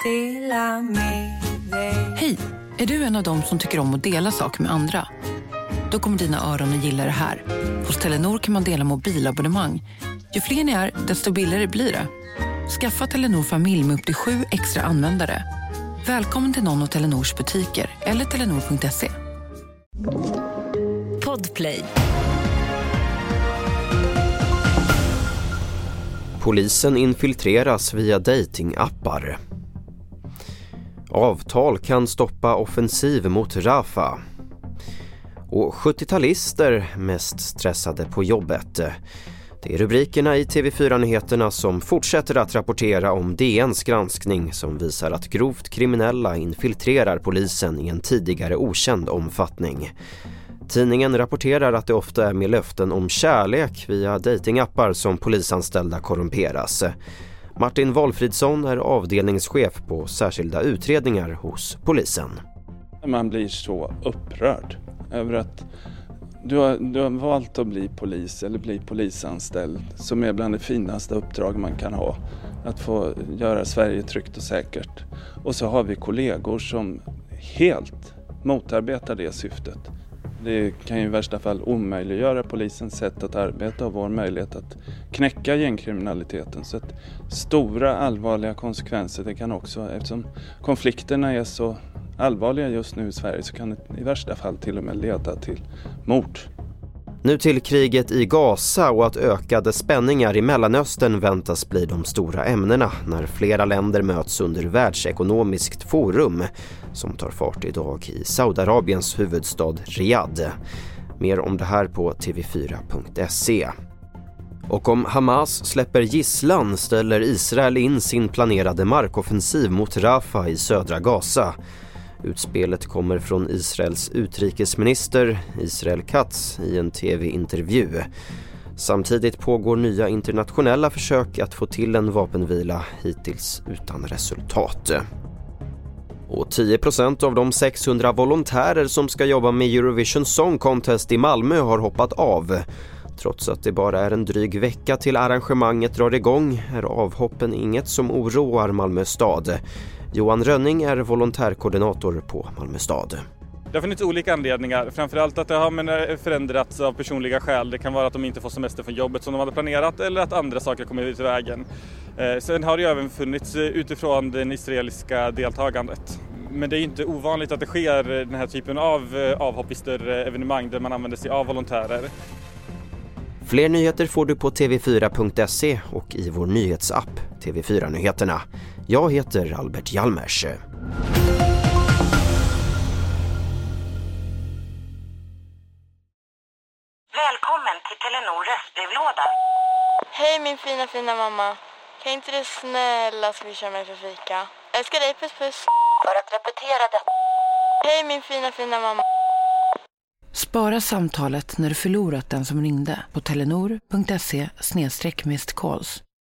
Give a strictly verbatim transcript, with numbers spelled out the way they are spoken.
Hej, är du en av dem som tycker om att dela saker med andra? Då kommer dina öron att gilla det här. Hos Telenor kan man dela mobilabonnemang. Ju fler ni är, desto billigare blir det. Skaffa Telenor familj med upp till sju extra användare. Välkommen till någon av Telenors butiker eller telenor punkt se. Podplay. Polisen infiltreras via datingappar. Avtal kan stoppa offensiv mot Rafah. Och sjuttio-talister mest stressade på jobbet. Det är rubrikerna i T V fyra-nyheterna som fortsätter att rapportera om D N:s granskning som visar att grovt kriminella infiltrerar polisen i en tidigare okänd omfattning. Tidningen rapporterar att det ofta är med löften om kärlek via datingappar som polisanställda korrumperas. Martin Wolfridsson är avdelningschef på särskilda utredningar hos polisen. Man blir så upprörd över att du har, du har valt att bli polis eller bli polisanställd som är bland det finaste uppdrag man kan ha. Att få göra Sverige tryggt och säkert. Och så har vi kollegor som helt motarbetar det syftet. Det kan ju i värsta fall omöjliggöra polisens sätt att arbeta och vår möjlighet att knäcka gängkriminaliteten. Så att stora allvarliga konsekvenser det kan också, eftersom konflikterna är så allvarliga just nu i Sverige, så kan det i värsta fall till och med leda till mord. Nu till kriget i Gaza och att ökade spänningar i Mellanöstern väntas bli de stora ämnena när flera länder möts under världsekonomiskt forum som tar fart idag i Saudiarabiens huvudstad Riyadh. Mer om det här på T V fyra punkt se. Och om Hamas släpper gisslan ställer Israel in sin planerade markoffensiv mot Rafah i södra Gaza. Utspelet kommer från Israels utrikesminister Israel Katz i en tv-intervju. Samtidigt pågår nya internationella försök att få till en vapenvila, hittills utan resultat. Och tio procent av de sexhundra volontärer som ska jobba med Eurovision Song Contest i Malmö har hoppat av. Trots att det bara är en dryg vecka till arrangemanget drar igång är avhoppen inget som oroar Malmö stad. Johan Rönning är volontärkoordinator på Malmö stad. Det har funnits olika anledningar, framförallt att det har förändrats av personliga skäl. Det kan vara att de inte får semester från jobbet som de hade planerat eller att andra saker kommer ut i vägen. Sen har det även funnits utifrån det israeliska deltagandet. Men det är inte ovanligt att det sker den här typen av avhopp i större evenemang där man använder sig av volontärer. Fler nyheter får du på T V fyra punkt se och i vår nyhetsapp T V fyra-nyheterna. Jag heter Albert Hjalmers. Välkommen till Telenor röstbrevlåda. Hej min fina fina mamma. Kan inte du snälla swisha mig för fika? Älskar dig, puss puss. För att repetera det. Hej min fina fina mamma. Spara samtalet när du förlorat den som ringde på telenor punkt se slash missed calls.